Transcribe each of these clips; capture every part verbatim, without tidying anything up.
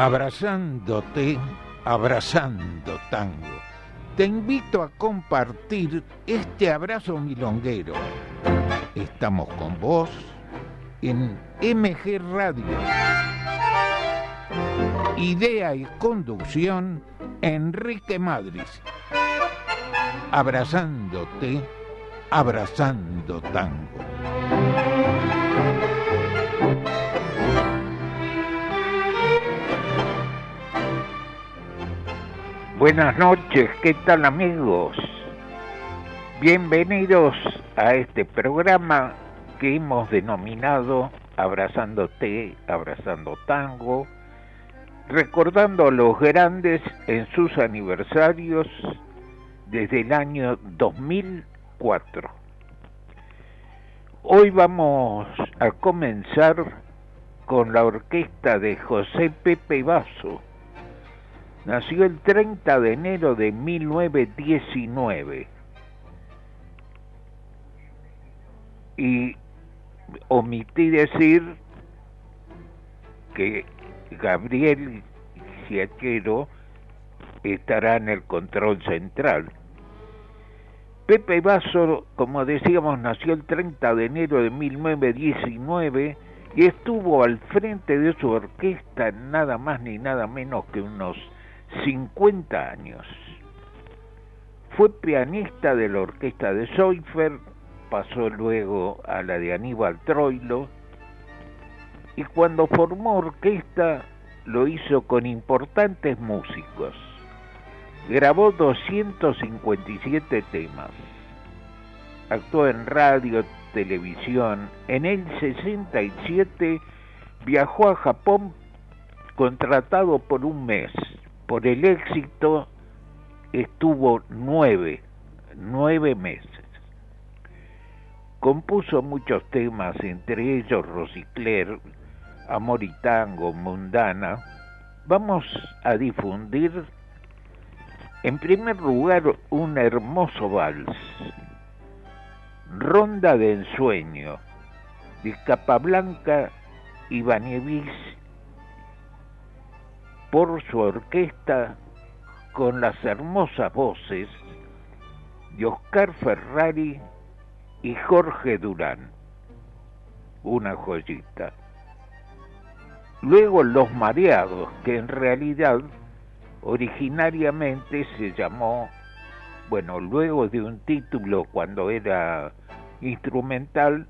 Abrazándote, abrazando tango. Te invito a compartir este abrazo milonguero. Estamos con vos en M G Radio. Idea y conducción, Enrique Madris. Abrazándote, abrazando tango. Buenas noches, ¿qué tal amigos? Bienvenidos a este programa que hemos denominado Abrazándote, Abrazando Tango, recordando a los grandes en sus aniversarios desde el año dos mil cuatro. Hoy vamos a comenzar con la orquesta de José Pepe Basso. Nació el treinta de enero de mil novecientos diecinueve y omití decir que Gabriel Giachero estará en el control central. Pepe Basso, como decíamos, nació el treinta de enero de mil novecientos diecinueve y estuvo al frente de su orquesta nada más ni nada menos que unos cincuenta años. Fue pianista de la orquesta de Soifer, pasó luego a la de Aníbal Troilo y cuando formó orquesta lo hizo con importantes músicos. Grabó doscientos cincuenta y siete temas. Actuó en radio, televisión. En el sesenta y siete viajó a Japón contratado por un mes. Por el éxito estuvo nueve, nueve meses. Compuso muchos temas, entre ellos Rosicler, Amor y Tango, Mundana. Vamos a difundir, en primer lugar, un hermoso vals, Ronda de Ensueño, de Capablanca y Bañevis, por su orquesta con las hermosas voces de Oscar Ferrari y Jorge Durán. Una joyita. Luego Los Mareados, que en realidad originariamente se llamó, bueno, luego de un título cuando era instrumental,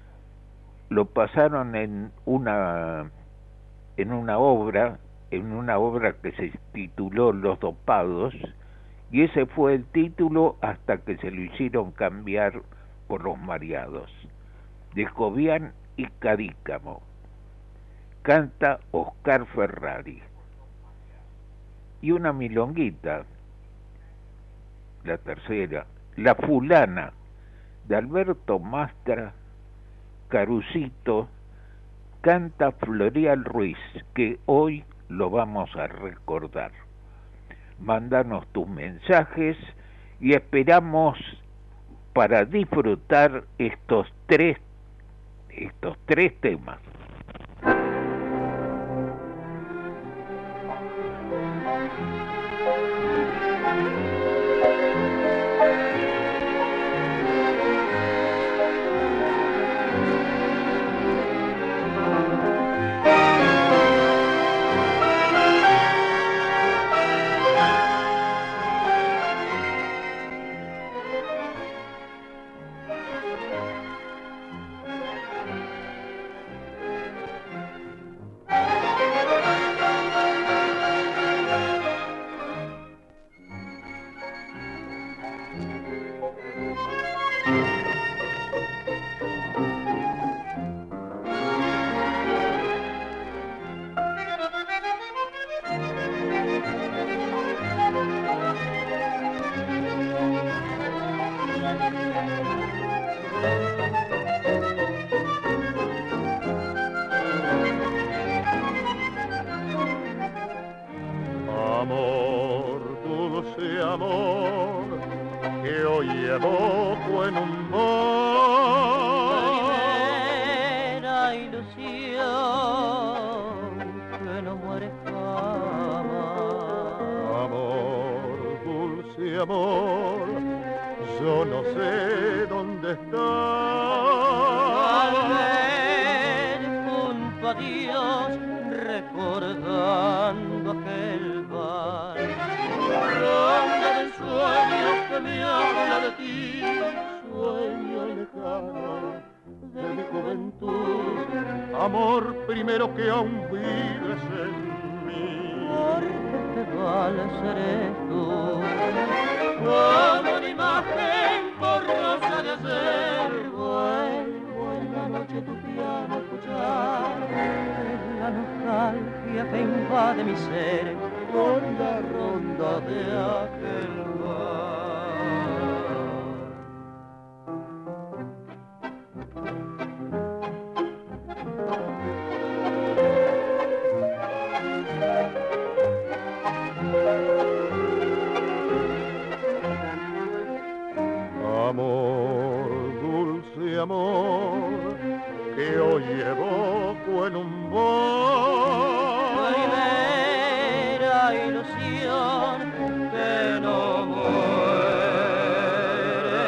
lo pasaron en una en una obra en una obra que se tituló Los Dopados, y ese fue el título hasta que se lo hicieron cambiar por Los Mareados, de Jovián y Cadícamo. Canta Oscar Ferrari. Y una milonguita, la tercera, La Fulana, de Alberto Mastra, Carucito, canta Florial Ruiz, que hoy lo vamos a recordar. Mándanos tus mensajes y esperamos para disfrutar estos tres, estos tres temas. Primera ilusión que no muere jamás. amor, yo no sé dónde está. Al ver junto a Dios, recordando aquel bar, donde del sueño que me habla de ti, sueño lejano de mi juventud, Amor primero que aún vives en mí. porque te vale eres tú, como una imagen borrosa de ayer. Vuelvo en la noche tu piano a escuchar, es la nostalgia que invade mi ser con la ronda de aquel bar. Amor, dulce amor, que hoy evoco en un bar. Primera ilusión que no muere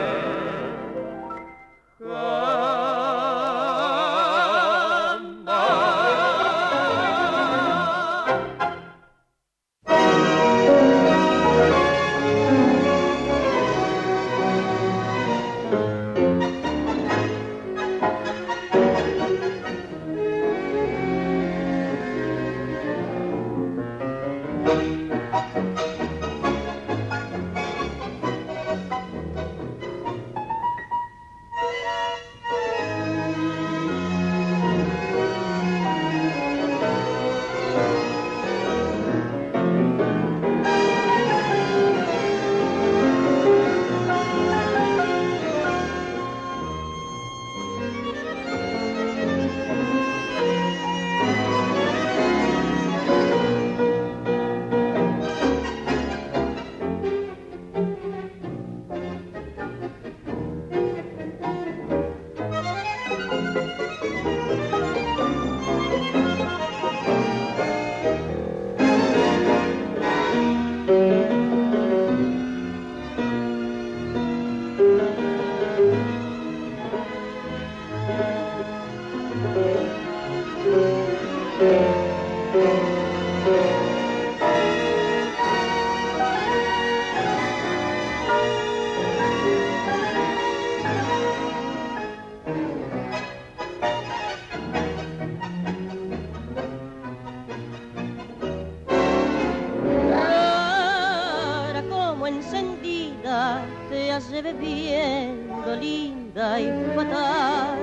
hace bebiendo, linda y fatal,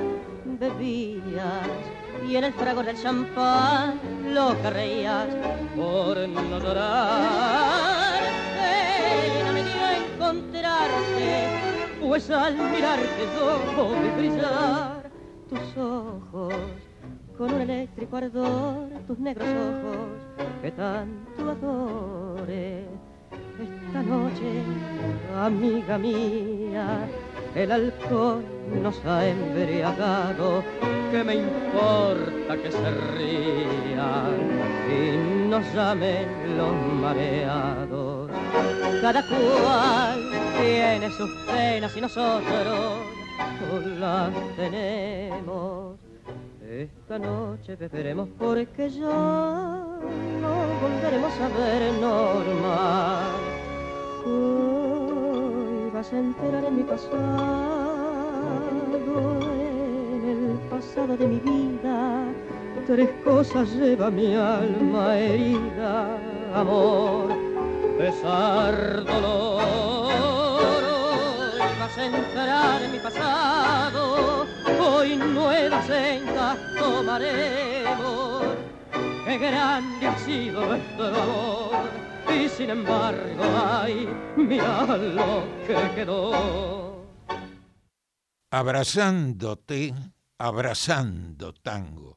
bebías y en el fragor del champán loca reías por no llorar. Pena me dio encontrarte, pues al mirarte yo vi brillar tus ojos con un eléctrico ardor, tus negros ojos que tanto adore. Esta noche, amiga mía, el alcohol nos ha embriagado. ¿Qué me importa que se rían y nos llamen los mareados? Cada cual tiene sus penas y nosotros las tenemos. Esta noche beberemos porque ya no volveremos a ver normal. Hoy vas a enterar en mi pasado, en el pasado de mi vida. Tres cosas lleva mi alma herida: amor, pesar, dolor. Hoy vas a entrar en mi pasado, hoy nuevas sendas tomaremos. Qué grande ha sido nuestro amor, y sin embargo, ay, mira lo que quedó. Abrazándote, abrazando tango.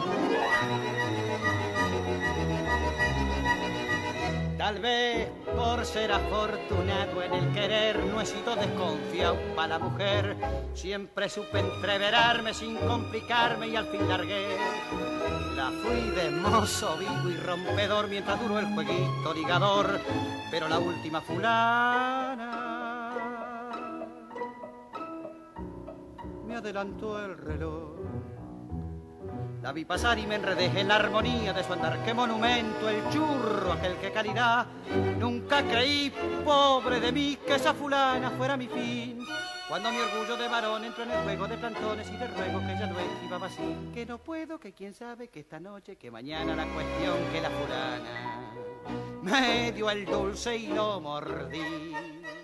Tal vez por por ser afortunado en el querer, no he sido desconfiado para la mujer. Siempre supe entreverarme sin complicarme y al fin largué. La fui de mozo vivo y rompedor mientras duró el jueguito ligador, pero la última fulana me adelantó el reloj. La vi pasar y me enredé en la armonía de su andar. ¡Qué monumento el churro, aquel que calidad! Nunca creí, pobre de mí, que esa fulana fuera mi fin. Cuando mi orgullo de varón entró en el juego de plantones y de ruego que ya no esquivaba así. Que no puedo, que quién sabe, que esta noche, que mañana la cuestión que la fulana me dio el dulce y lo mordí.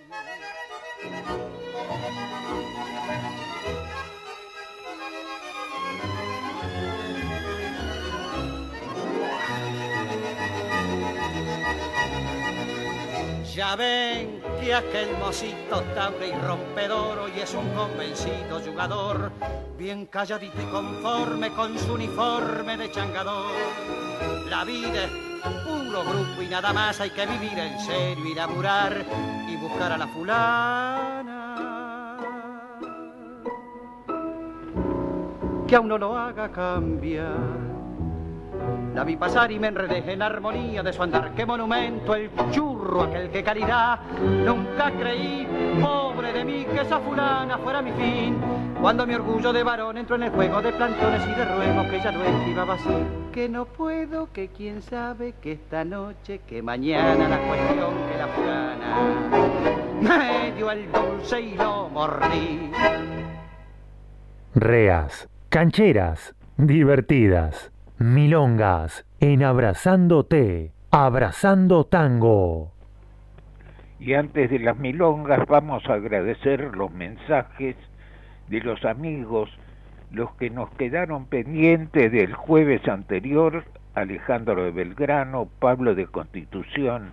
Ya ven que aquel mocito tabre y rompedor hoy es un convencido jugador, bien calladito y conforme con su uniforme de changador. La vida es puro grupo y nada más, hay que vivir en serio y laburar y buscar a la fulana que a uno lo haga cambiar. La vi pasar y me enredé en armonía de su andar. ¡Qué monumento el churro, aquel que calidad! Nunca creí, pobre de mí, que esa fulana fuera mi fin. Cuando mi orgullo de varón entró en el juego de plantones y de ruegos que ya no esquivaba así. Que no puedo, que quién sabe, que esta noche, que mañana la cuestión que la fulana me dio el dulce y lo mordí. Reas, cancheras, divertidas. Milongas en Abrazándote, Abrazando Tango. Y antes de las milongas vamos a agradecer los mensajes de los amigos, los que nos quedaron pendientes del jueves anterior: Alejandro de Belgrano, Pablo de Constitución,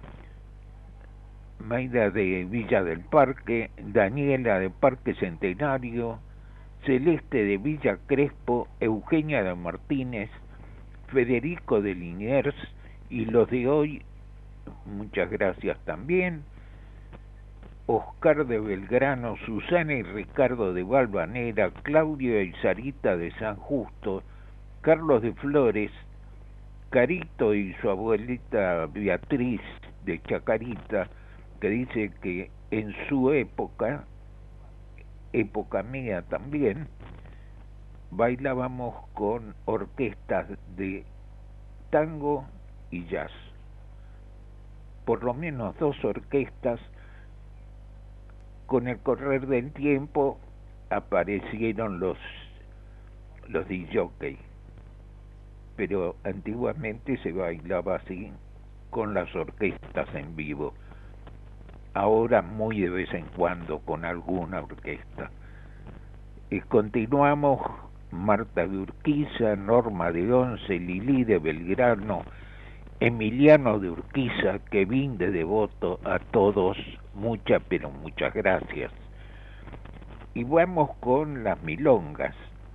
Maida de Villa del Parque, Daniela de Parque Centenario, Celeste de Villa Crespo, Eugenia de Martínez, Federico de Liniers, y los de hoy, muchas gracias también, Oscar de Belgrano, Susana y Ricardo de Valvanera, Claudio y Sarita de San Justo, Carlos de Flores, Carito y su abuelita Beatriz de Chacarita, que dice que en su época, época mía también, bailábamos con orquestas de tango y jazz. Por lo menos dos orquestas. Con el correr del tiempo aparecieron los los disc jockeys, pero antiguamente se bailaba así con las orquestas en vivo. Ahora muy de vez en cuando con alguna orquesta. Y continuamos: Marta de Urquiza, Norma de Once, Lili de Belgrano, Emiliano de Urquiza, Kevin de Devoto, a todos muchas pero muchas gracias. Y vamos con las milongas.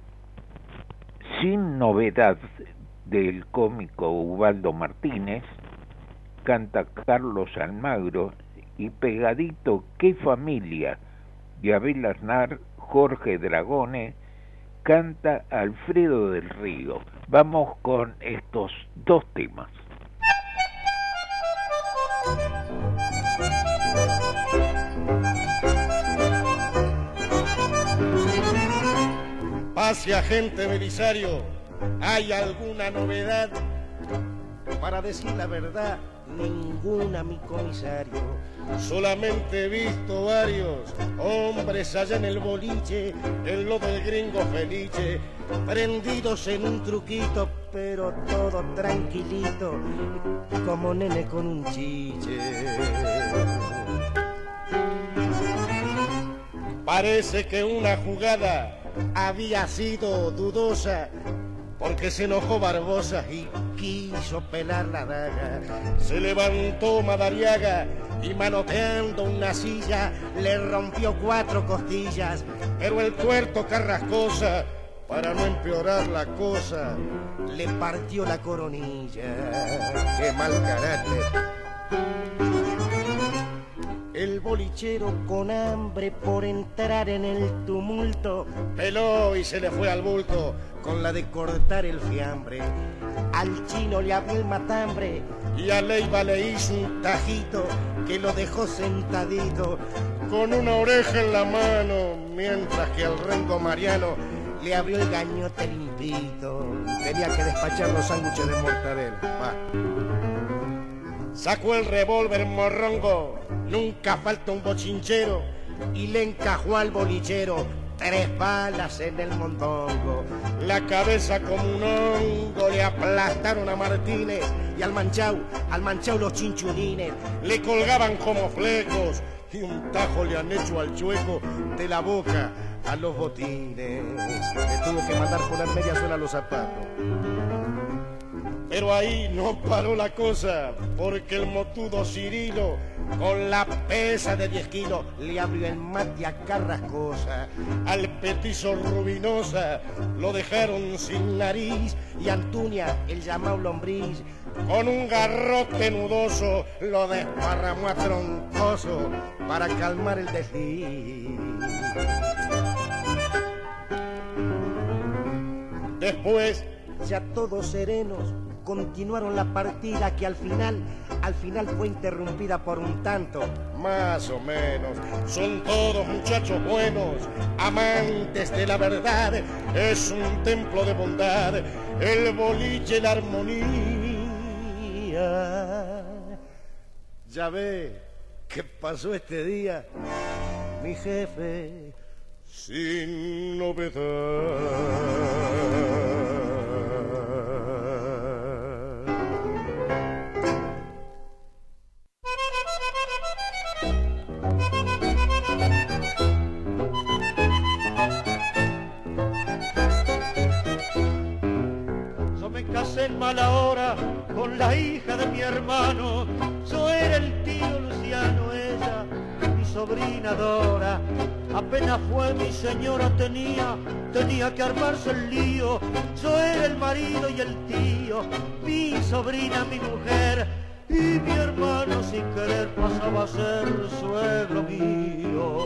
Sin novedad, del cómico Ubaldo Martínez, canta Carlos Almagro, y pegadito Qué familia, de Abel Aznar, Jorge Dragone, canta Alfredo del Río. Vamos con estos dos temas. Pase, agente Belisario, ¿hay alguna novedad? Para decir la verdad, ninguna, mi comisario. Solamente he visto varios hombres allá en el boliche, en lo del gringo Felice, Prendidos en un truquito, pero todo tranquilito, como nene con un chiche. Parece que una jugada había sido dudosa, porque se enojó Barbosa y quiso pelar la daga. Se levantó Madariaga y manoteando una silla le rompió cuatro costillas. Pero el tuerto Carrascosa, para no empeorar la cosa, le partió la coronilla. ¡Qué mal carácter! El bolichero con hambre por entrar en el tumulto Peló y se le fue al bulto. con la de cortar el fiambre. Al chino le abrió el matambre Y a Leiva le hizo un un tajito que lo dejó sentadito. con una oreja en la mano, mientras que al rengo Mariano Le abrió el gañote limpito. Tenía que despachar los sándwiches de mortadela. Va. sacó el revólver morrongo. Nunca falta un bochinchero. Y le encajó al bolichero tres balas en el mondongo. La cabeza como un hongo le aplastaron a Martínez. Y al manchau, al manchau los chinchulines. Le colgaban como flecos y un tajo le han hecho al chueco de la boca A los botines le tuvo que mandar poner media suela a los zapatos. Pero ahí no paró la cosa, porque el motudo Cirilo, Con la pesa de diez kilos le abrió el mate a Carrascosa. al petizo Rubinosa, lo dejaron sin nariz. Y Antuña, el llamado lombriz, Con un garrote nudoso lo desparramó a troncoso. para calmar el desliz. Después, Ya todos serenos continuaron la partida que al final, al final fue interrumpida por un tanto. más o menos, son todos muchachos buenos, amantes de la verdad. Es un templo de bondad, el boliche, la armonía. Ya ve qué pasó este día, mi jefe. Sin novedad. Yo me casé en mala hora con la hija de mi hermano. Yo era el tío Luciano, ella mi sobrina Dora. Apenas fue mi señora tenía, tenía que armarse el lío. Yo era el marido y el tío, mi sobrina, mi mujer. Y mi hermano sin querer pasaba a ser suegro mío.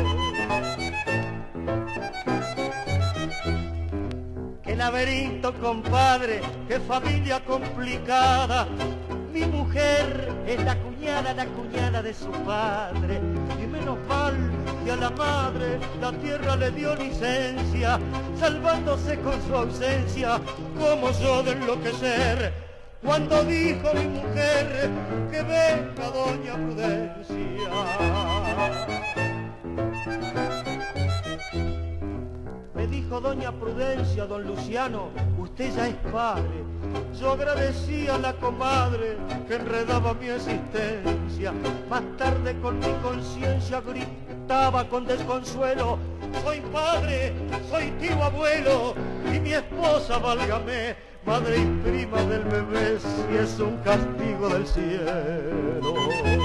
Qué laberinto, compadre, qué familia complicada. Mi mujer es la cuñada, la cuñada de su padre. Y menos mal que a la madre la tierra le dio licencia, salvándose con su ausencia, como yo de enloquecer. Cuando dijo mi mujer que venga doña Prudencia. Me dijo doña Prudencia, don Luciano, usted ya es padre. Yo agradecía a la comadre que enredaba mi existencia. Más tarde con mi conciencia gritaba con desconsuelo: soy padre, soy tío abuelo, y mi esposa, válgame, madre y prima del bebé, si es un castigo del cielo.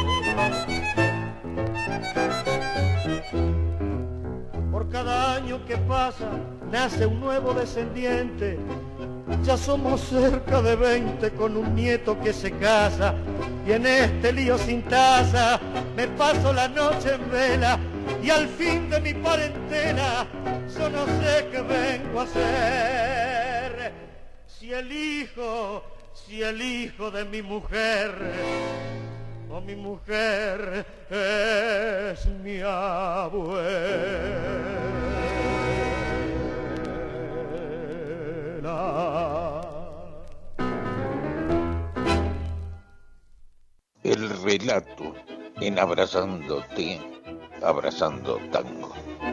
Por cada año que pasa, nace un nuevo descendiente. Ya somos cerca de veinte con un nieto que se casa. Y en este lío sin taza, me paso la noche en vela. Y al fin de mi parentela, yo no sé qué vengo a hacer. Si el hijo, si el hijo de mi mujer, o mi mujer es mi abuela. El relato en Abrazándote, Abrazando Tango.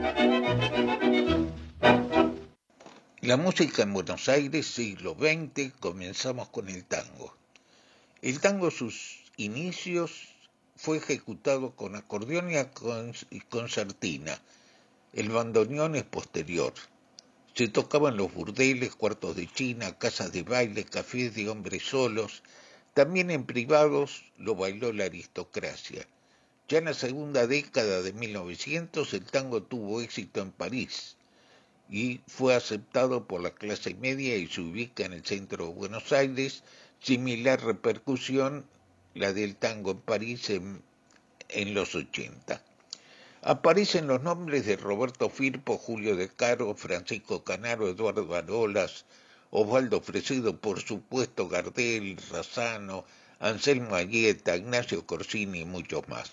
La música en Buenos Aires, siglo veinte, comenzamos con el tango. El tango, sus inicios, fue ejecutado con acordeón y concertina. El bandoneón es posterior. Se tocaba en los burdeles, cuartos de china, casas de baile, cafés de hombres solos. También en privados lo bailó la aristocracia. Ya en la segunda década de mil novecientos el tango tuvo éxito en París y fue aceptado por la clase media y se ubica en el centro de Buenos Aires. Similar repercusión la del tango en París en, en los ochenta. Aparecen los nombres de Roberto Firpo, Julio De Caro, Francisco Canaro, Eduardo Arolas, Osvaldo Fresedo, por supuesto Gardel, Razzano, Anselmo Ayeta, Ignacio Corsini y muchos más.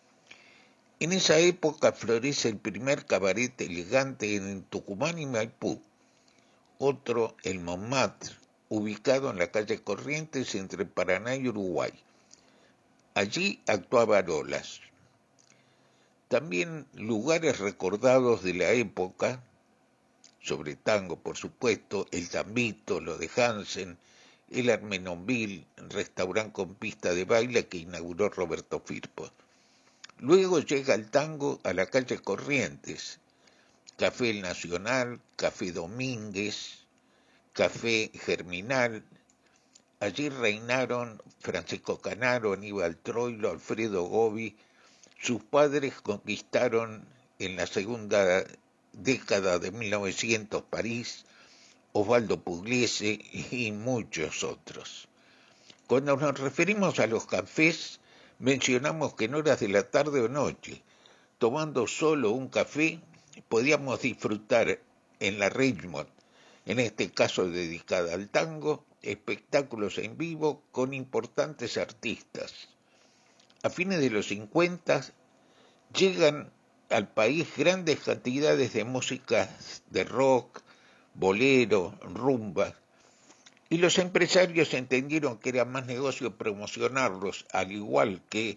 En esa época florece el primer cabaret elegante en Tucumán y Maipú, otro el Montmartre, ubicado en la calle Corrientes entre Paraná y Uruguay. Allí actuaba Arolas. También lugares recordados de la época, sobre tango por supuesto, el Tambito, lo de Hansen, el Armenonville, restaurante con pista de baile que inauguró Roberto Firpo. Luego llega el tango a la calle Corrientes, Café El Nacional, Café Domínguez, Café Germinal. Allí reinaron Francisco Canaro, Aníbal Troilo, Alfredo Gobi. Sus padres conquistaron en la segunda década de mil novecientos París, Osvaldo Pugliese y muchos otros. Cuando nos referimos a los cafés, mencionamos que en horas de la tarde o noche, tomando solo un café, podíamos disfrutar en la Richmond, en este caso dedicada al tango, espectáculos en vivo con importantes artistas. A fines de los cincuenta llegan al país grandes cantidades de música de rock, bolero, rumba, y los empresarios entendieron que era más negocio promocionarlos, al igual que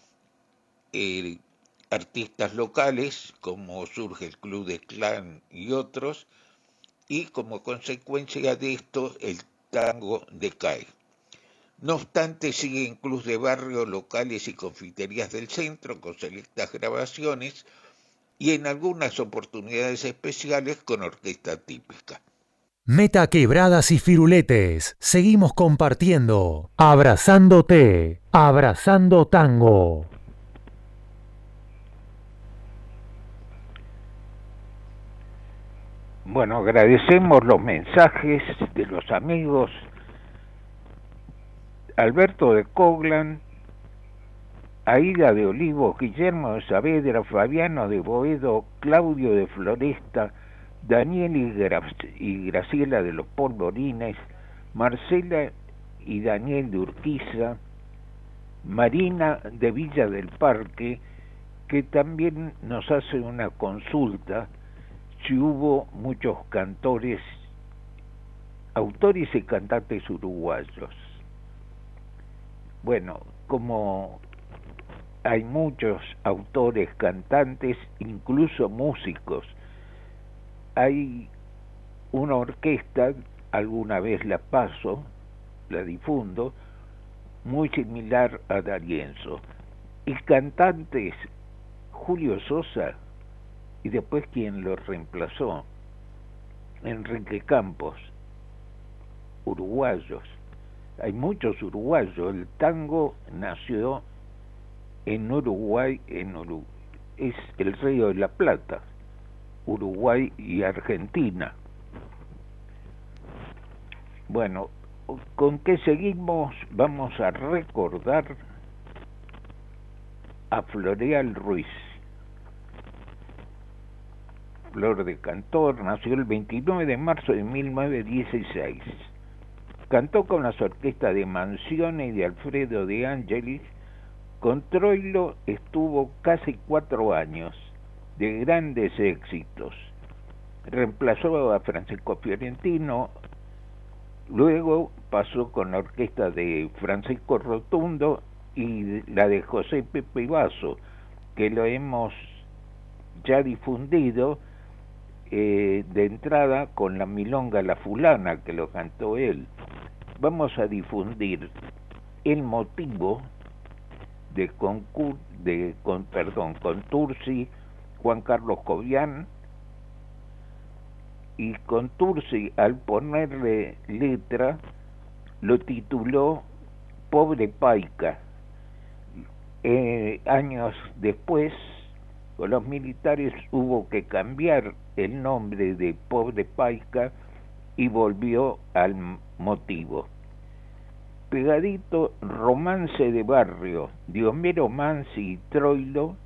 eh, artistas locales, como surge el Club de Clan y otros, y como consecuencia de esto el tango decae. No obstante, siguen clubs de barrio, locales y confiterías del centro con selectas grabaciones y en algunas oportunidades especiales con orquesta típica. Meta quebradas y firuletes. Seguimos compartiendo. Abrazándote. Abrazando tango. Bueno, agradecemos los mensajes de los amigos Alberto de Coglan, Aida de Olivos, Guillermo de Saavedra, Fabiano de Boedo, Claudio de Floresta, Daniel y, Gra- y Graciela de los Polvorines, Marcela y Daniel de Urquiza, Marina de Villa del Parque, que también nos hace una consulta si hubo muchos cantores, autores y cantantes uruguayos. Bueno, como hay muchos autores, cantantes, incluso músicos, hay una orquesta, alguna vez la paso, la difundo, muy similar a D'Arienzo. Y cantantes, Julio Sosa, y después quien lo reemplazó, Enrique Campos, uruguayos. Hay muchos uruguayos. El tango nació en Uruguay, en Uruguay, es el Río de la Plata, Uruguay y Argentina. Bueno, ¿con qué seguimos? Vamos a recordar a Floreal Ruiz. Flor de Cantor, nació el veintinueve de marzo de mil novecientos dieciséis. Cantó con las orquestas de Manzione y de Alfredo de Angelis. Con Troilo estuvo casi cuatro años, de grandes éxitos. Reemplazó a Francisco Fiorentino, luego pasó con la orquesta de Francisco Rotundo y la de José Pepe Basso, que lo hemos ya difundido eh, de entrada con la milonga La Fulana, que lo cantó él. Vamos a difundir El Motivo de, concur, de con, perdón, Contursi, Juan Carlos Cobian, y Contursi, al ponerle letra, lo tituló Pobre Paica. Eh, años después, con los militares hubo que cambiar el nombre de Pobre Paica y volvió al Motivo. pegadito Romance de Barrio, de Homero Mansi y Troilo,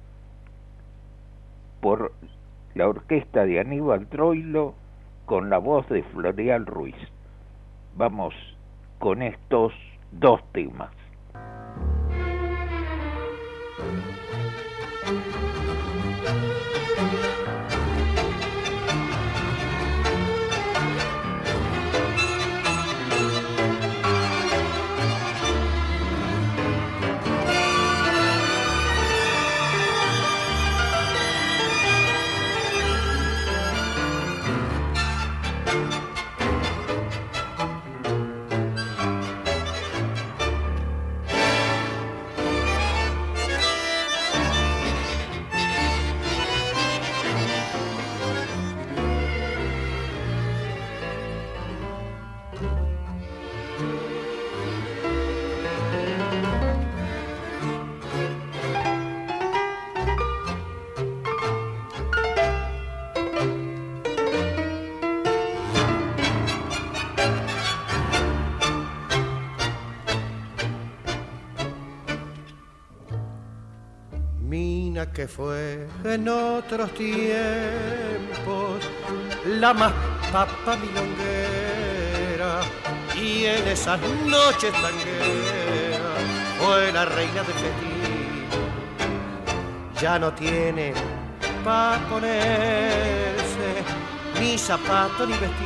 por la orquesta de Aníbal Troilo, con la voz de Floreal Ruiz. Vamos con estos dos temas. Que fue en otros tiempos la más papa milonguera, y en esas noches tangueras fue la reina del festín. Ya no tiene pa' ponerse ni zapatos ni vestidos,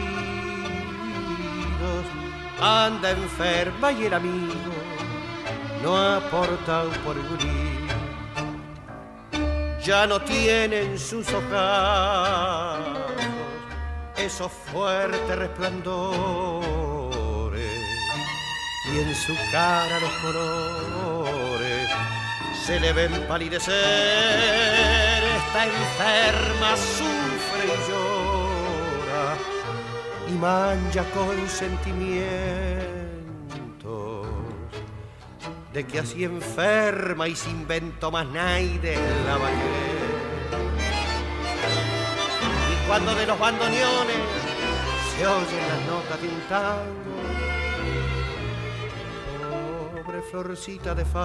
anda enferma y el amigo no ha aportado por gurí. Ya no tienen sus ojazos esos fuertes resplandores, y en su cara los colores se le ven palidecer. Está enferma, sufre y llora, y mancha con sentimientos de que así enferma y sin vento más naide la va a querer. Y cuando de los bandoneones se oyen las notas de un tango, pobre florcita de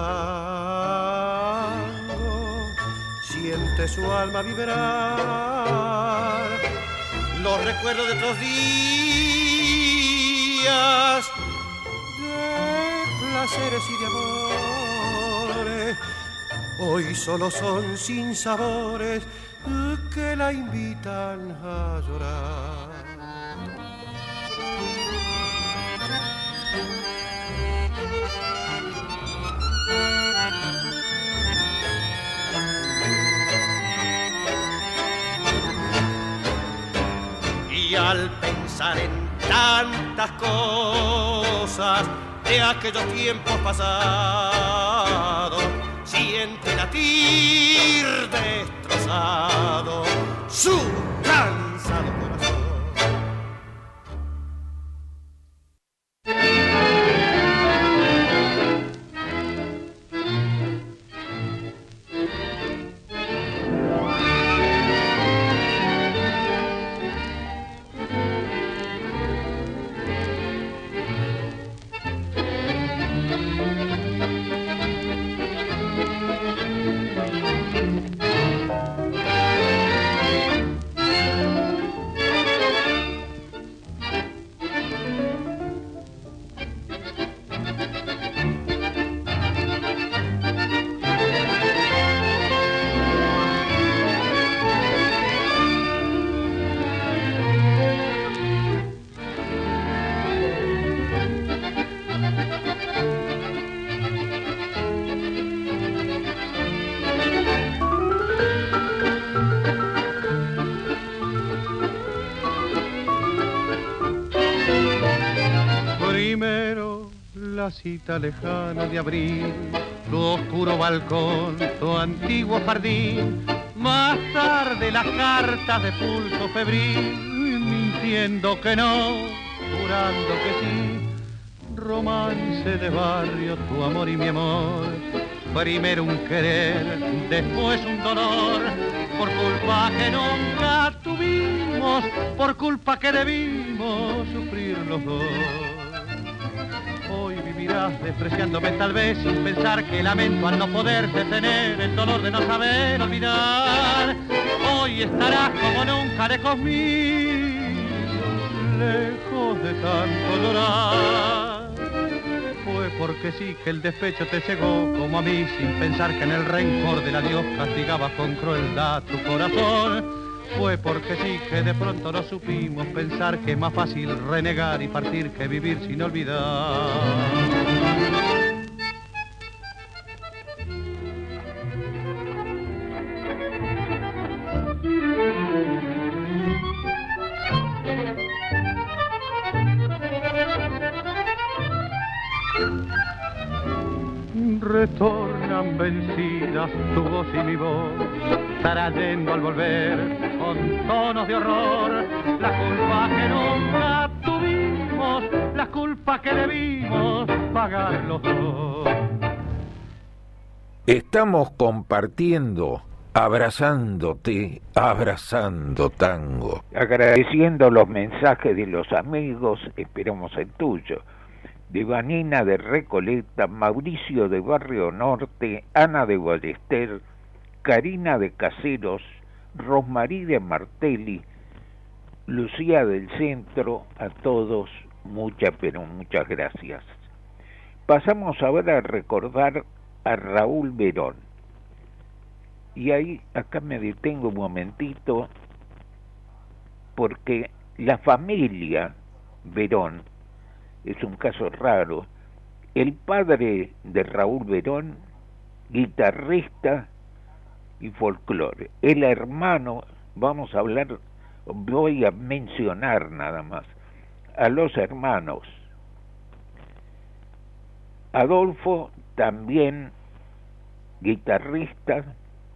fango siente su alma vibrar los recuerdos de otros días, placeres y de amores, hoy solo son sinsabores que la invitan a llorar. Y al pensar en tantas cosas de aquellos tiempos pasados, siente latir destrozado su cansado corazón. Cita lejana de abril, tu oscuro balcón, tu antiguo jardín, más tarde las cartas de pulso febril, mintiendo que no, jurando que sí, romance de barrio, tu amor y mi amor, primero un querer, después un dolor, por culpa que nunca tuvimos, por culpa que debimos sufrir los dos. Hoy vivirás despreciándome tal vez sin pensar que lamento al no poder detener el dolor de no saber olvidar. Hoy estarás como nunca lejos mío, lejos de tanto llorar. Fue porque sí que el despecho te cegó como a mí, sin pensar que en el rencor del adiós castigaba con crueldad tu corazón. Fue porque sí que de pronto no supimos pensar que es más fácil renegar y partir que vivir sin olvidar. Retornan vencidas tu voz y mi voz, trayendo al volver con tonos de horror la culpa que nunca tuvimos, la culpa que debimos pagar los dos. Estamos compartiendo, abrazándote, abrazando tango, agradeciendo los mensajes de los amigos, esperamos el tuyo, de Vanina de Recoleta, Mauricio de Barrio Norte, Ana de Ballester, Karina de Caseros, Rosmarí de Martelli, Lucía del Centro, a todos muchas pero muchas gracias. Pasamos ahora a recordar a Raúl Verón. Y ahí, acá me detengo un momentito, porque la familia Verón es un caso raro. El padre de Raúl Verón, guitarrista y folclore. El hermano, vamos a hablar, voy a mencionar nada más, a los hermanos. Adolfo, también guitarrista.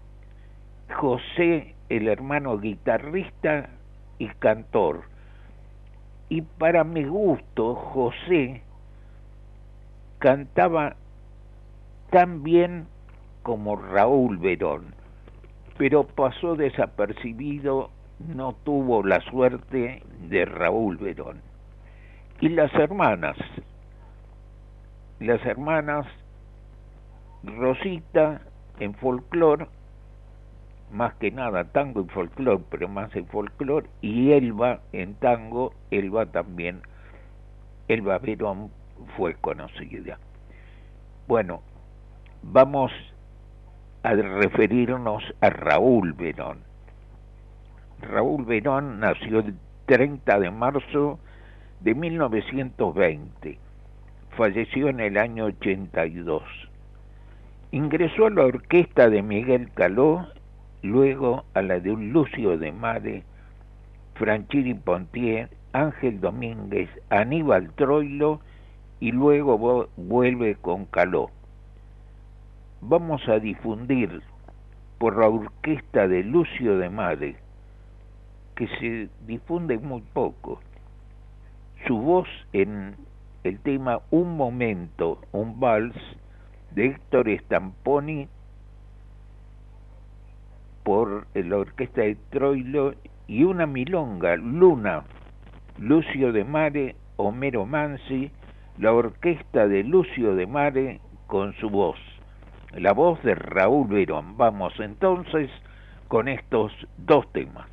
José, el hermano guitarrista y cantor. Y para mi gusto, José cantaba tan bien como Raúl Verón, pero pasó desapercibido, no tuvo la suerte de Raúl Verón. Y las hermanas, las hermanas Rosita en folclor, más que nada tango y folclor, pero más en folclor, y Elba en tango. Elba también, Elba Verón fue conocida. Bueno, vamos a referirnos a Raúl Verón. Raúl Verón nació el treinta de marzo de mil novecientos veinte, falleció en el año ochenta y dos. Ingresó a la orquesta de Miguel Caló, luego a la de Lucio de Mare, Franchini Pontier, Ángel Domínguez, Aníbal Troilo, y luego vuelve con Caló. Vamos a difundir por la orquesta de Lucio de Mare, que se difunde muy poco, su voz en el tema Un Momento, un Vals, de Héctor Stamponi, por la orquesta de Troilo, y una milonga, Luna, Lucio de Mare, Homero Mansi, la orquesta de Lucio de Mare con su voz, la voz de Raúl Verón. Vamos entonces con estos dos temas.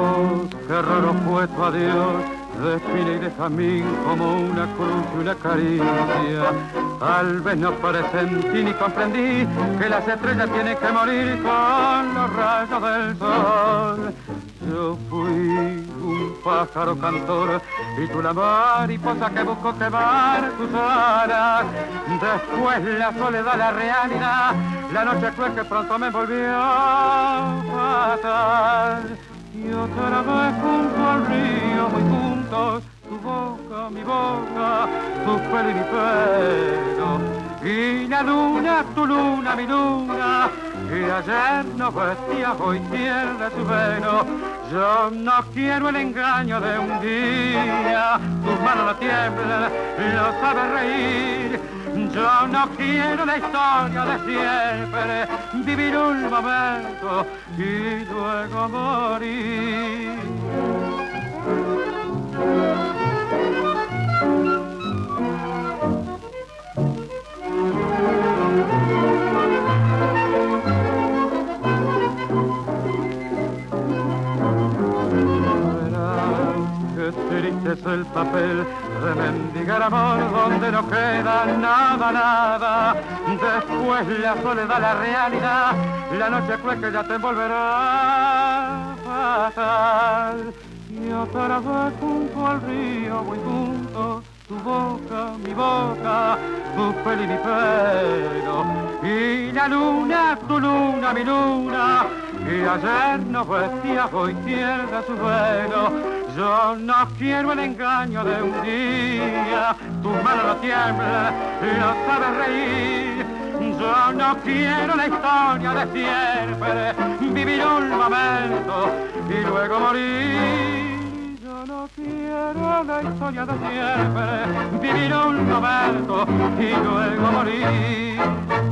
vos, qué raro fue tu adiós, de espina y de camín como una cruz y una caricia. Tal vez no presentí ni comprendí que las estrellas tienen que morir con los rayos del sol. Yo fui un pájaro cantor y tú la mariposa que buscó quemar tus alas. Después la soledad, la realidad, la noche cruel que pronto me volvió fatal. Y otra vez junto al río, muy juntos, tu boca, mi boca, tu pelo y mi pelo. Y la luna, tu luna, mi luna, y ayer nos vestía, hoy pierde su velo. Yo no quiero el engaño de un día, tus manos no tiemblan, no sabes reír. Yo no quiero la historia de siempre, vivir un momento y luego morir. Triste es el papel de mendigar amor donde no queda nada, nada. Después la soledad, la realidad, la noche cruel que ya te envolverá fatal. Y otra vez junto al río, muy junto, tu boca, mi boca, tu pelo y mi pelo. Y la luna, tu luna, mi luna, y ayer nos vestía, hoy pierde su velo. Yo no quiero el engaño de un día, tus manos no tiemblan, no sabes reír. Yo no quiero la historia de siempre, vivir un momento y luego morir. Yo no quiero la historia de siempre, vivir un momento y luego morir.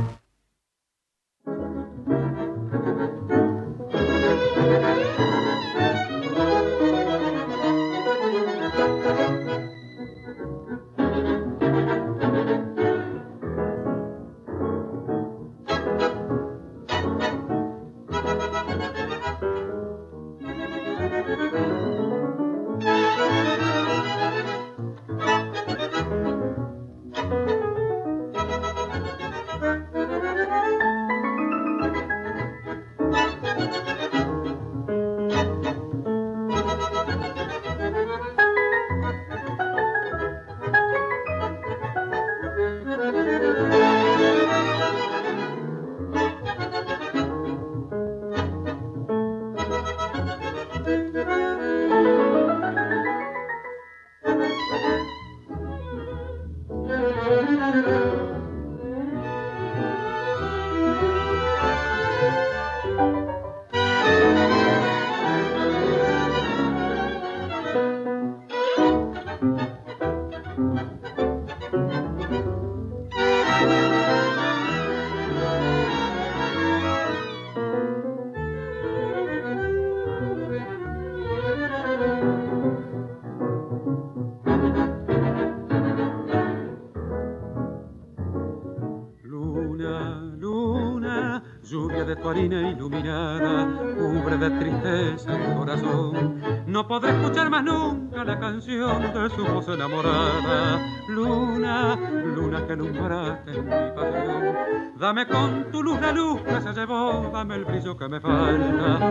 Iluminada, cubre de tristeza el corazón. No podré escuchar más nunca la canción de su voz enamorada. Luna, luna que alumbraste en mi pasión, dame con tu luz la luz que se llevó, dame el brillo que me falta.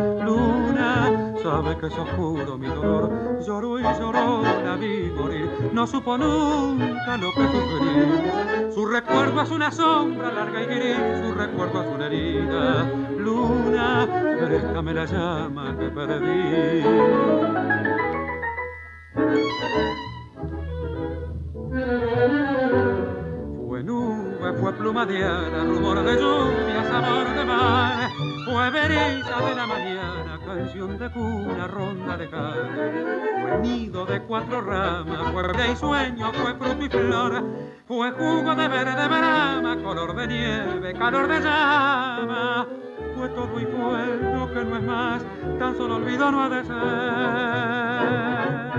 Luna, sabe que es oscuro mi dolor, lloró y lloró, la vi morir, no supo nunca lo que sufrí. Su recuerdo es una sombra larga y gris, su recuerdo es una herida. Luna, préstame la llama que perdí. Fue nube, fue pluma de ara, rumor de lluvia, sabor de mar. Fue brisa de la mañana, canción de cuna, ronda de carne. Fue nido de cuatro ramas, fue rey y sueño, fue fruto y flor. Fue jugo de verde brama, color de nieve, calor de llama. Fue todo y fue lo que no es más, tan solo olvido no ha de ser.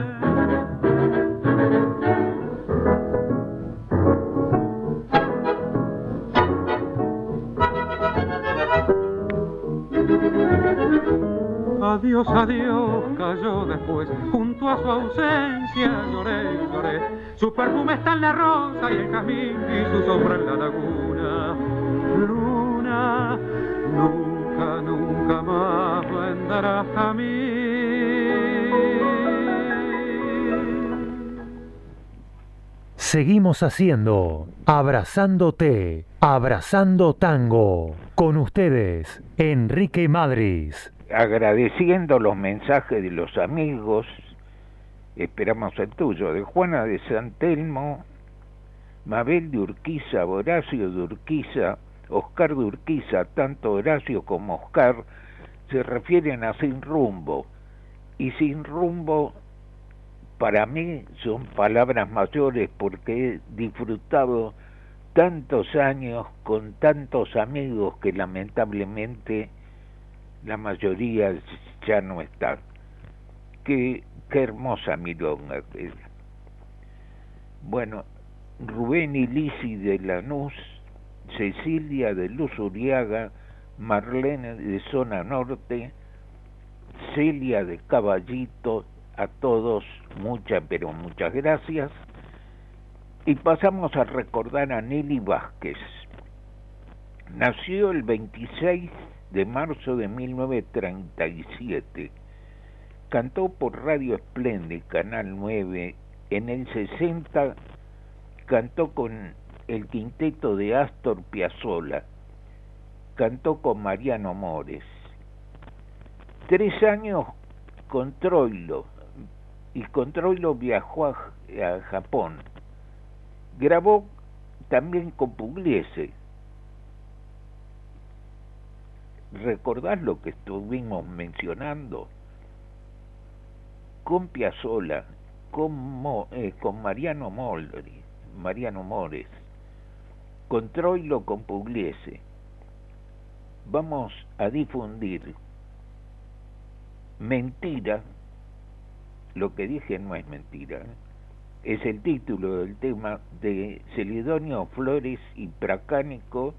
adiós, adiós, cayó después. Junto a su ausencia lloré, lloré. Su perfume está en la rosa y el jazmín y su sombra en la laguna. Luna, nunca, nunca más vendrás a mí. Seguimos haciendo Abrazándote, Abrazando Tango. Con ustedes, Enrique Madris. Agradeciendo los mensajes de los amigos, esperamos el tuyo, de Juana de San Telmo, Mabel de Urquiza, Horacio de Urquiza, Oscar de Urquiza. Tanto Horacio como Oscar se refieren a Sin Rumbo, y Sin Rumbo para mí son palabras mayores, porque he disfrutado tantos años con tantos amigos que lamentablemente la mayoría ya no están. Qué, qué hermosa milonga. Bueno, Rubén y Lisi de Lanús, Cecilia de Luz Uriaga, Marlene de Zona Norte, Celia de Caballito, a todos muchas, pero muchas gracias. Y pasamos a recordar a Nelly Vázquez. Nació el veintiséis de marzo de mil novecientos treinta y siete. Cantó por Radio Esplende, Canal nueve. En el sesenta cantó con el quinteto de Astor Piazzolla. Cantó con Mariano Mores. Tres años con Troilo, y con Troilo viajó a, a Japón. Grabó también con Pugliese. ¿Recordás lo que estuvimos mencionando? Con Piazzolla, con, Mo, eh, con Mariano Moldri, Mariano Mores, con Troilo, con Pugliese. Vamos a difundir Mentira. Lo que dije no es mentira, ¿eh? Es el título del tema de Celidonio Flores y Pracánico,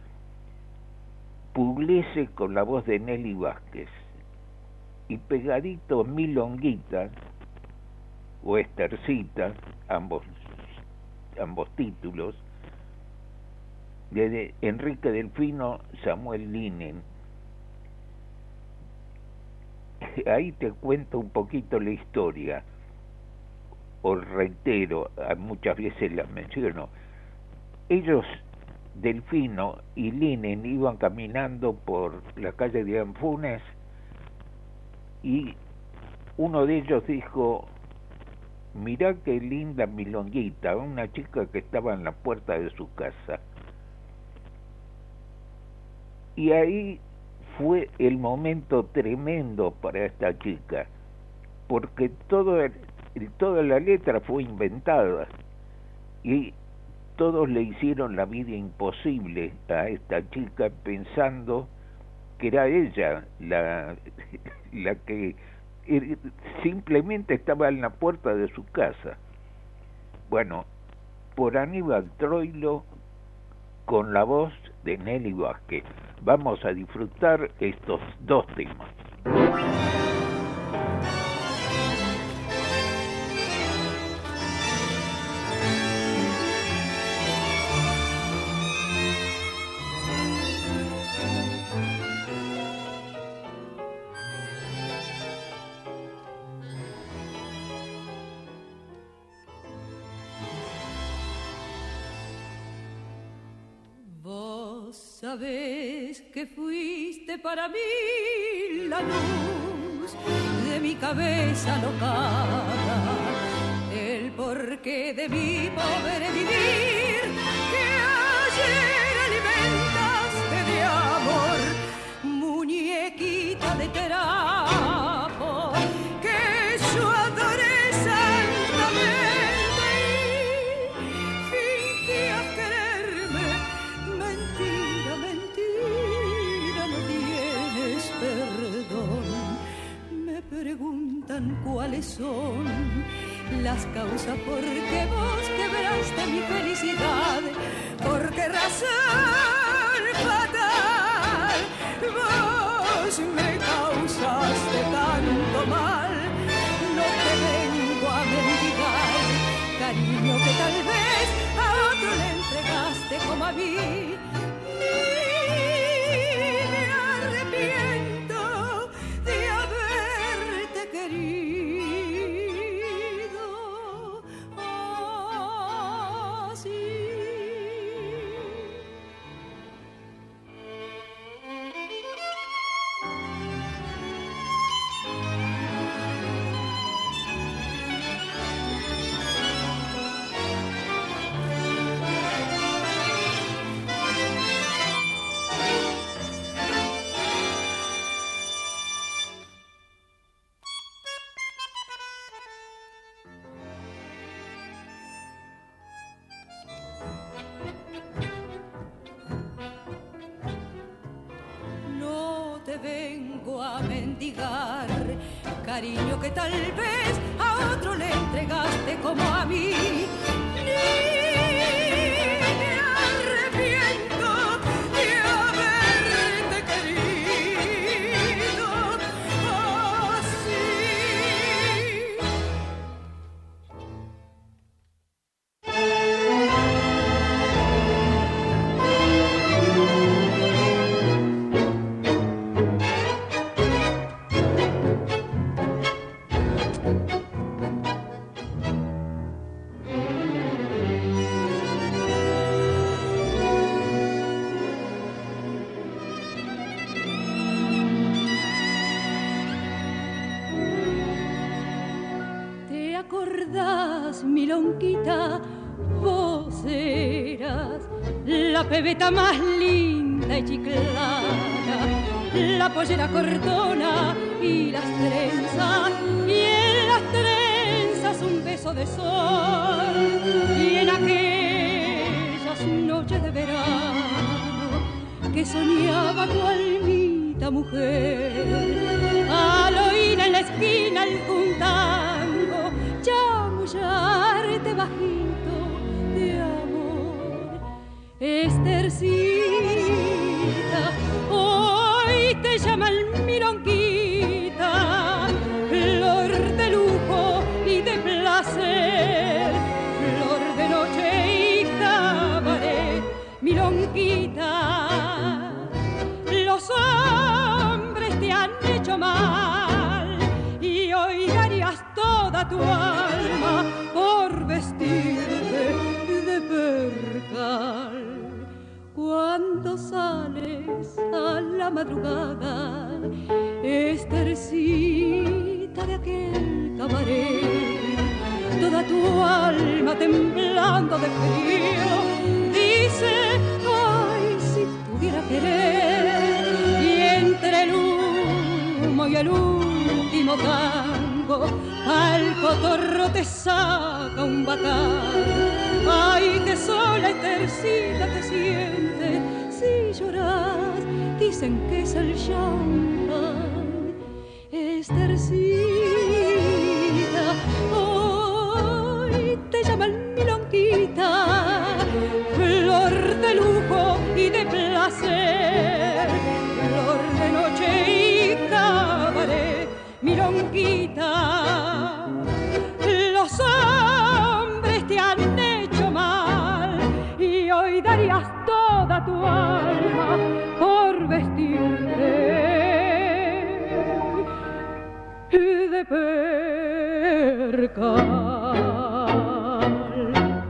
Pugliese con la voz de Nelly Vázquez, y pegadito Milonguita o Estercita, ambos, ambos títulos, de Enrique Delfino, Samuel Linen. Ahí te cuento un poquito la historia, o reitero, muchas veces la menciono. Ellos, Delfino y Linen, iban caminando por la calle de Anfunes y uno de ellos dijo: mirá qué linda milonguita, una chica que estaba en la puerta de su casa. Y ahí fue el momento tremendo para esta chica, porque todo el, toda la letra fue inventada y todos le hicieron la vida imposible a esta chica, pensando que era ella la, la que simplemente estaba en la puerta de su casa. Bueno, por Aníbal Troilo, con la voz de Nelly Vázquez. Vamos a disfrutar estos dos temas. Sabes que fuiste para mí la luz de mi cabeza locada, el porqué de mi pobre vivir, que ayer alimentaste de amor, muñequita de trapo, que yo adoré santamente y fingías quererme. Mentira, mentira, no tienes perdón. Me preguntan cuáles son las causas por qué vos quebraste mi felicidad, por qué razón fatal vos me causas hace tanto mal. No te vengo a mendigar cariño que tal vez a otro le entregaste como a mí. Ni me arrepiento de haberte querido así. Vengo a mendigar cariño que tal vez a otro le entregaste como a mí. Ni me arrepiento de haberte querido así. Milonguita, vos eras la pebeta más linda y chiclana, la pollera cortona y las trenzas, y en las trenzas un beso de sol, y en aquellas noches de verano que soñaba tu almita mujer, al oír en la esquina algún tango chamullarte bajito de amor. Estercita, hoy te llama el milonguita, flor de lujo y de placer, flor de noche y cabaret, milonguita. Los hombres te han hecho mal y hoy darías toda tu alma por vestirte de percal. Cuando sales a la madrugada, Estercita de aquel cabaret, toda tu alma temblando de frío dice: ay, si pudiera querer. Y entre el humo y el último tango al cotorro te saca un batán. Ay, qué sola Estercita te sientes si lloras, dicen que es el champán. Estercita, hoy te llama el milonguita, flor de lujo y de placer, flor de noche y cabaret, milonguita. Los hombres te han hecho mal y hoy darías toda tu alma por vestirte de percal.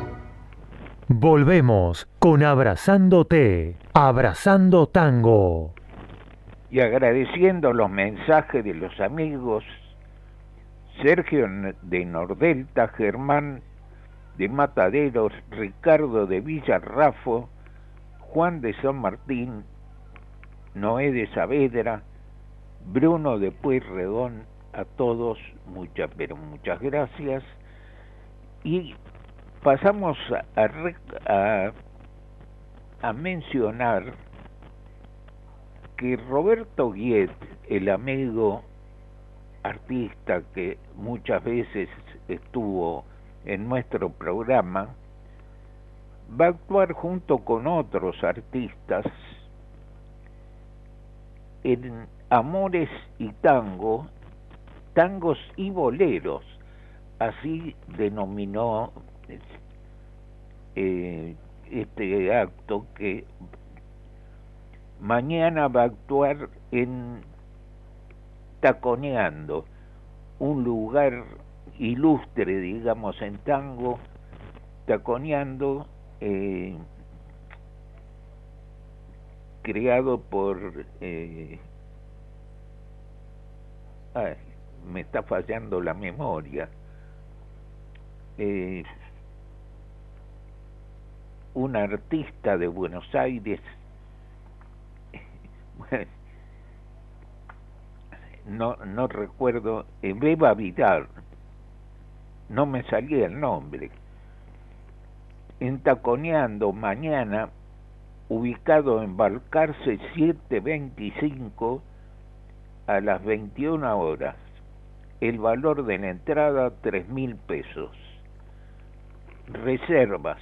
Volvemos con Abrazándote, Abrazando Tango. Y agradeciendo los mensajes de los amigos Sergio de Nordelta, Germán de Mataderos, Ricardo de Villarrafo, Juan de San Martín, Noé de Saavedra, Bruno de Pueyrredón, a todos muchas, pero muchas gracias. Y pasamos a, a, a mencionar que Roberto Guiet, el amigo artista que muchas veces estuvo en nuestro programa, va a actuar junto con otros artistas en Amores y Tango, Tangos y Boleros, así denominó eh, este acto que mañana va a actuar en Taconeando, un lugar ilustre, digamos, en tango. Taconeando, eh, creado por eh, ay, me está fallando la memoria, eh, un artista de Buenos Aires, no no recuerdo, eh, Beba Vidal, no me salía el nombre. En Taconeando mañana, ubicado en Balcarce setecientos veinticinco, a las veintiuna horas. El valor de la entrada, tres mil pesos. Reservas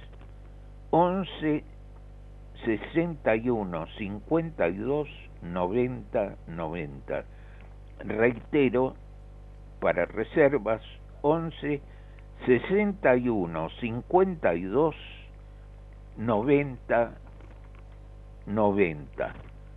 once sesenta y uno cincuenta y dos noventa noventa. Reitero, para reservas once sesenta y uno cincuenta y dos noventa noventa.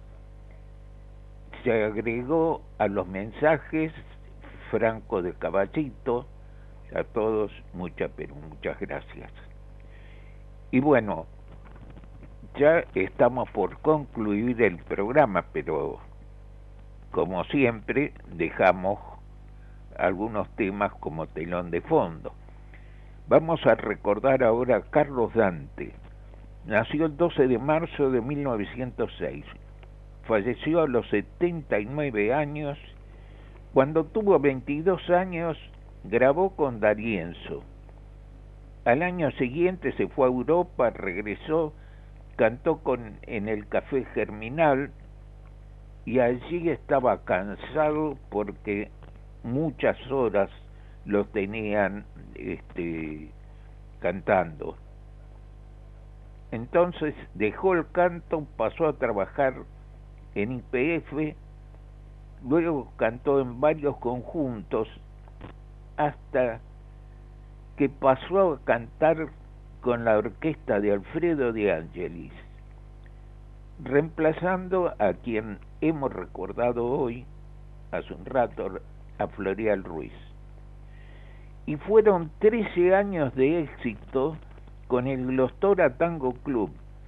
Se agregó a los mensajes Franco de Caballito. A todos muchas, pero muchas gracias. Y bueno, ya estamos por concluir el programa, pero como siempre dejamos algunos temas como telón de fondo. Vamos a recordar ahora a Carlos Dante. Nació el doce de marzo de mil novecientos seis. Falleció a los setenta y nueve años. Cuando tuvo veintidós años, grabó con D'Arienzo. Al año siguiente se fue a Europa, regresó, cantó con, en el Café Germinal, y allí estaba cansado porque muchas horas lo tenían este, cantando. Entonces dejó el canto, pasó a trabajar en Y P F, luego cantó en varios conjuntos hasta que pasó a cantar con la orquesta de Alfredo de Angelis, reemplazando a quien hemos recordado hoy, hace un rato, a Florial Ruiz. Y fueron trece años de éxito con el Glostora Tango Club,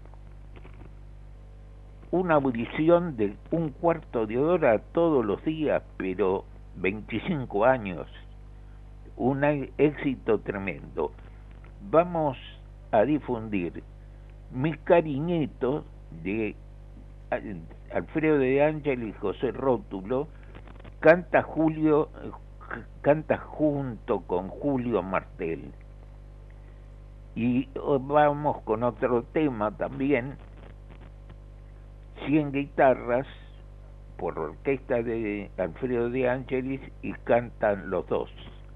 una audición de un cuarto de hora todos los días, pero veinticinco años, un éxito tremendo. Vamos a difundir Mi Cariñito de Alfredo de Angelis y José Rótulo, canta Julio, canta junto con Julio Martel. Y vamos con otro tema también, Cien guitarras, por orquesta de Alfredo de Angelis, y cantan los dos,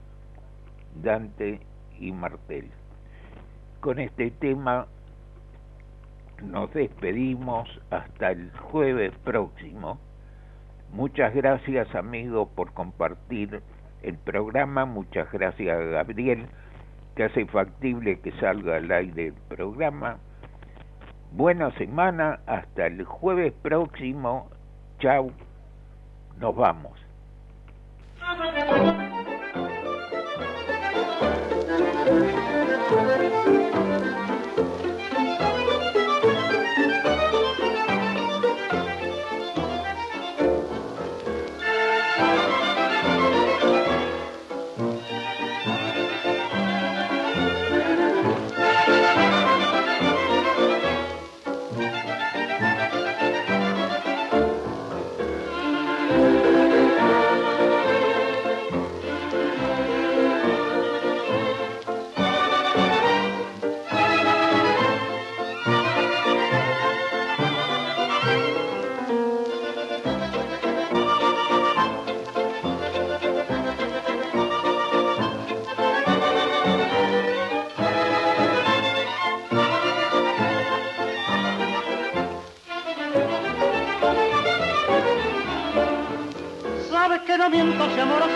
Dante y Martel. Con este tema nos despedimos hasta el jueves próximo. Muchas gracias, amigos, por compartir el programa. Muchas gracias a Gabriel, que hace factible que salga al aire el programa. Buena semana, hasta el jueves próximo. Chau, nos vamos.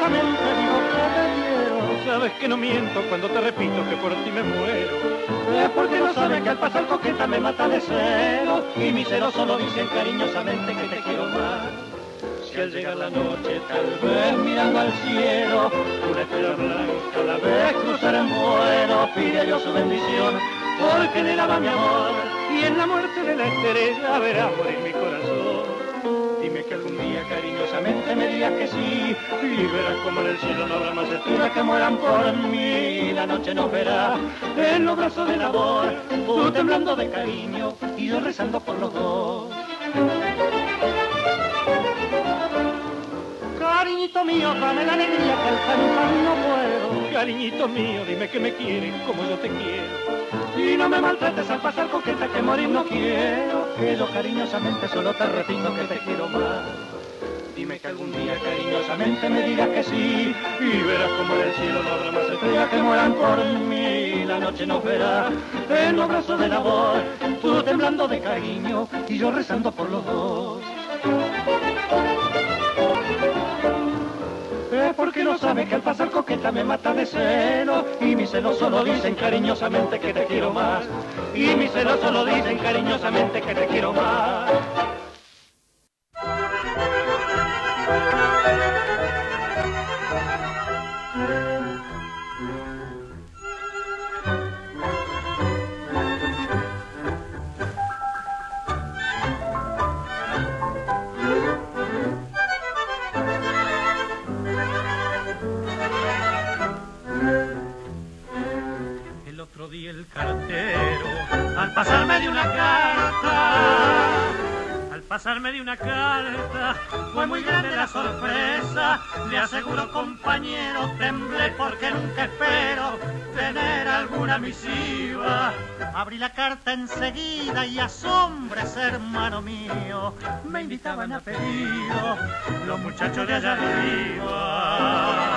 cariñosamente digo que te quiero. Sabes que no miento cuando te repito que por ti me muero. Es porque no sabes que al pasar coqueta me mata de celo, y mis celos solo dicen cariñosamente que te quiero más. Si al llegar la noche, tal vez mirando al cielo, una estrella blanca a la vez cruzar en vuelo, pide a Dios su bendición, porque en él ama mi amor, y en la muerte de la estrella verá morir mi corazón. Dime que algún día cariñosamente me digas que sí, y verás como en el cielo no habrá más estrellas que mueran por mí. La noche nos verá en los brazos del amor, tú temblando de cariño y yo rezando por los dos. Cariñito mío, dame la alegría que al cantar no puedo. Cariñito mío, dime que me quieres como yo te quiero. Y no me maltrates al pasar coqueta, que morir no quiero. Que yo cariñosamente solo te repito que te quiero más. Dime que algún día cariñosamente me digas que sí, y verás como en el cielo no habrá más estrellas que mueran por mí. La noche nos verá en los brazos del amor, tú temblando de cariño y yo rezando por los dos. Es porque no sabes que al pasar coqueta me mata de celo, y mis celos solo dicen cariñosamente que te quiero más, y mis celos solo dicen cariñosamente que te quiero más. El cartero, al pasarme de una carta, al pasarme de una carta, fue muy grande la sorpresa. Le aseguro, compañero, temblé porque nunca espero tener alguna misiva. Abrí la carta enseguida y asombres, hermano mío, me invitaban a pedido los muchachos de allá arriba.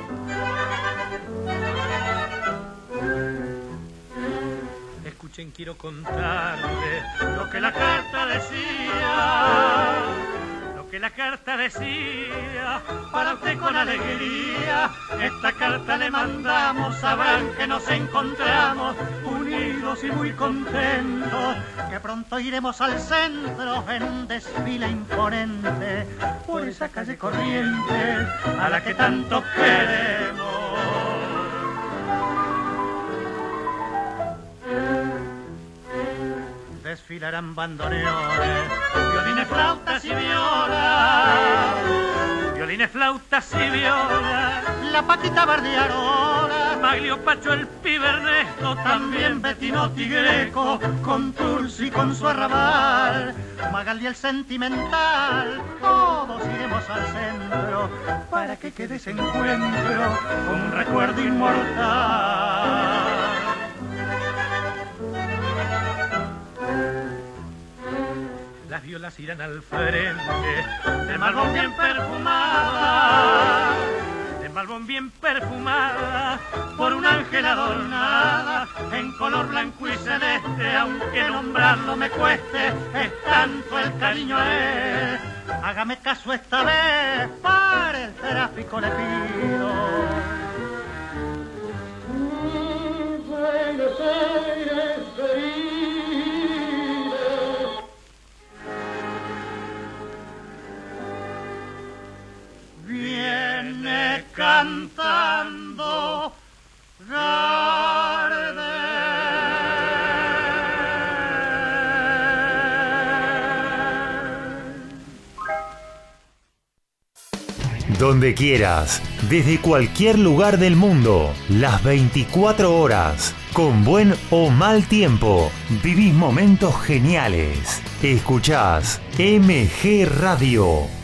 Escuchen, quiero contarle lo que la carta decía, lo que la carta decía, para usted con alegría. Esta carta le mandamos, sabrán que nos encontramos unidos y muy contentos, que pronto iremos al centro en un desfile imponente, por esa calle corriente a la que tanto queremos. Desfilarán bandoneones, violines, flautas y violas, violines, flautas y violas, la Paquita Bardiarola, Maglio, Pacho, el Pibe Ernesto, también Bettino Tigreco, con Tursi con su arrabal, Magaldi el Sentimental, todos iremos al centro para que quede ese encuentro con un recuerdo inmortal. Las violas irán al frente del malbón bien perfumada, del malbón bien perfumada, por un ángel adornada, en color blanco y celeste, aunque nombrarlo me cueste, es tanto el cariño a él. Hágame caso esta vez, para el tráfico le pido. Buenos Aires, viene cantando Gardel. Donde quieras, desde cualquier lugar del mundo, las veinticuatro horas, con buen o mal tiempo, vivís momentos geniales. Escuchás M G Radio.